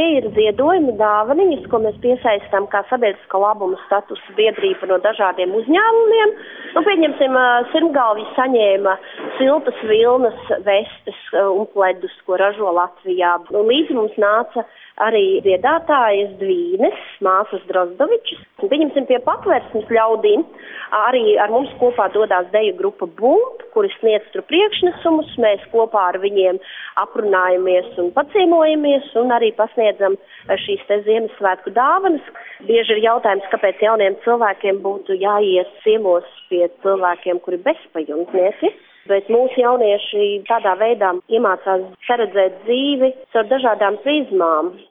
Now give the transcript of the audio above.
Tie ir ziedojumi, dāvaniņas, ko mēs piesaistām kā sabiedriskā labuma statusa biedrība no dažādiem uzņēmumiem. Pieņemsim, Sirmgalvi saņēma siltas vilnas vestes un pledus, ko ražo Latvijā. Līdzi mums nāca arī dziedātājas Dvīnes, māsas Drozdovičas. Pieņemsim pie Patvērsmes ļaudīm. Arī ar mums kopā dodās deju grupa Bump, kuri sniedz tur priekšnesumus. Mēs kopā ar viņiem aprunājamies un paciemojamies un arī pasniedzam šīs te Ziemassvētku dāvanas. Bieži ir jautājums, kāpēc jauniem cilvēkiem būtu jāies ciemos pie cilvēkiem, kuri bezpajumtnieki. Bet mūsu jaunieši tādā veidā iemācās saredzēt dzīvi caur dažādām prizmām.